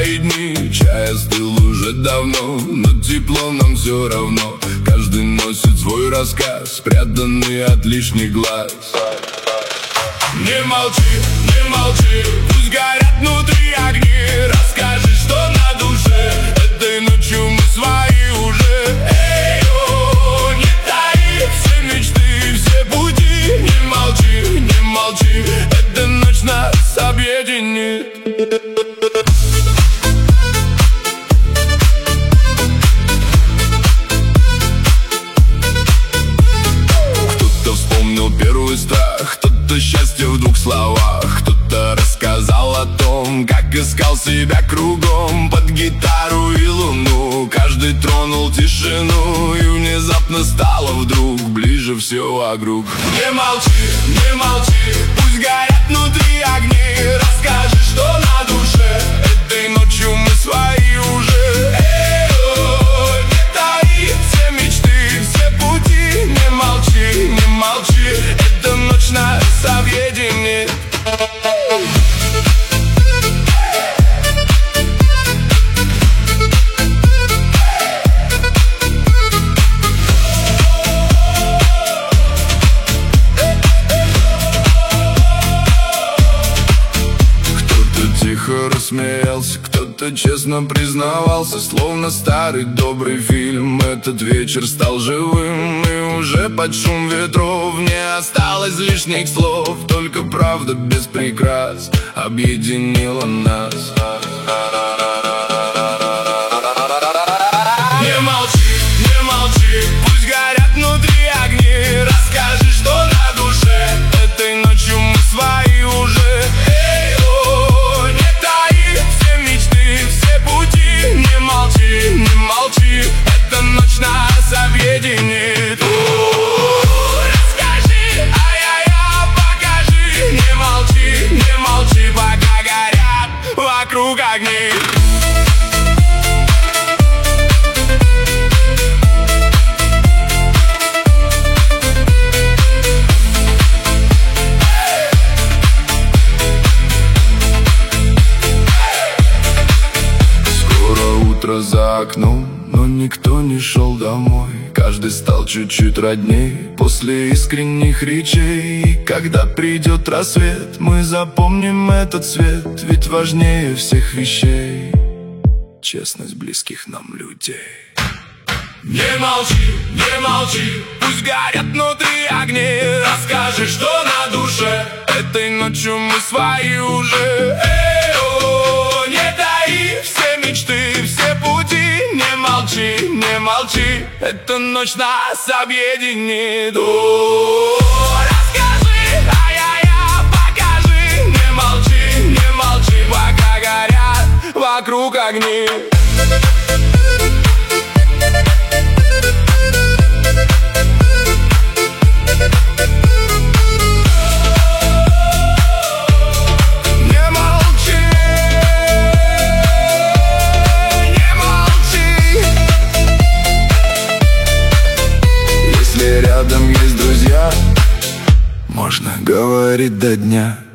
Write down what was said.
свои дни. Чай остыл уже давно, но тепло нам все равно. Каждый носит свой рассказ, спрятанный от лишних глаз. Не молчи, не молчи, пусть горят внутри огни. Расскажи, что на душе, этой ночью мы свои уже. Эй-о, не таи все мечты, все пути. Не молчи, не молчи, эта ночь нас объединит. Кто-то вспомнил первый страх, кто-то счастье в двух словах, кто-то рассказал о том, как искал себя кругом под гитару и луну. Каждый тронул тишину, и внезапно стало вдруг ближе все вокруг. Не молчи, не молчи, пусть горят внутри огни. Расскажи, что на душе, этой ночью мы свои уже. Эй-о, не таи все мечты, все пути. Не молчи, не молчи, эта ночь нас объединит. Тихо рассмеялся, кто-то честно признавался, словно старый добрый фильм. Этот вечер стал живым, и уже под шум ветров не осталось лишних слов. Только правда без прикрас объединила нас. Не молчи, не молчи, пусть горят внутри огни. Расскажи, что на душе, этой ночью мы свои уже. Не молчи, эта ночь нас объединит. Расскажи, ай-яй-яй, покажи. Не молчи, пока горят вокруг огни. Утро за окном, но никто не шел домой. Каждый стал чуть-чуть родней после искренних речей. И когда придет рассвет, мы запомним этот свет, ведь важнее всех вещей честность близких нам людей. Не молчи, пусть горят внутри огни. Расскажи, что на душе, этой ночью мы свои уже. Эй-о, не таи все мечты, все пути. Не молчи, эта ночь нас объединит. Расскажи, ай-яй-яй, покажи. Не молчи, пока горят вокруг огни. Рядом есть друзья, можно говорить до дня.